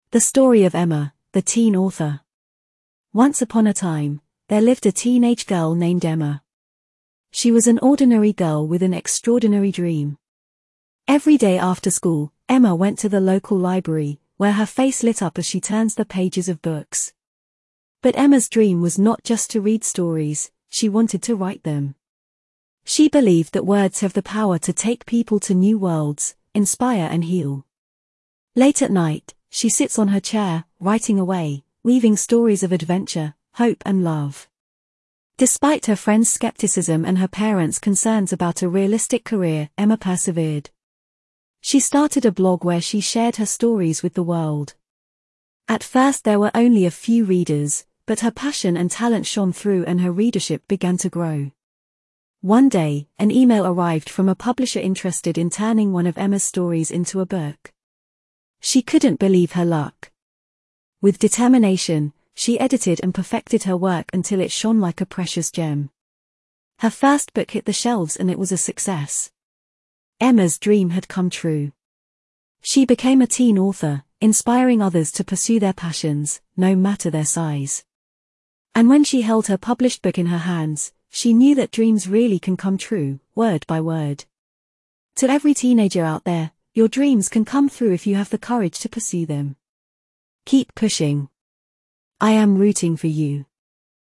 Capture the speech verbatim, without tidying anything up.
The story of Emma, the teen author. Once upon a time, there lived a teenage girl named Emma. She was an ordinary girl with an extraordinary dream. Every day after school, Emma went to the local library, where her face lit up as she turns the pages of books. But Emma's dream was not just to read stories, she wanted to write them. She believed that words have the power to take people to new worlds, inspire and heal. Late at night, she sits on her chair, writing away, weaving stories of adventure, hope and love. Despite her friends' skepticism and her parents' concerns about a realistic career, Emma persevered. She started a blog where she shared her stories with the world. At first there were only a few readers, but her passion and talent shone through and her readership began to grow. One day, an email arrived from a publisher interested in turning one of Emma's stories into a book. She couldn't believe her luck. With determination, she edited and perfected her work until it shone like a precious gem. Her first book hit the shelves and it was a success. Emma's dream had come true. She became a teen author, inspiring others to pursue their passions, no matter their size. And when she held her published book in her hands, she knew that dreams really can come true, word by word. To every teenager out there, your dreams can come through if you have the courage to pursue them. Keep pushing. I am rooting for you.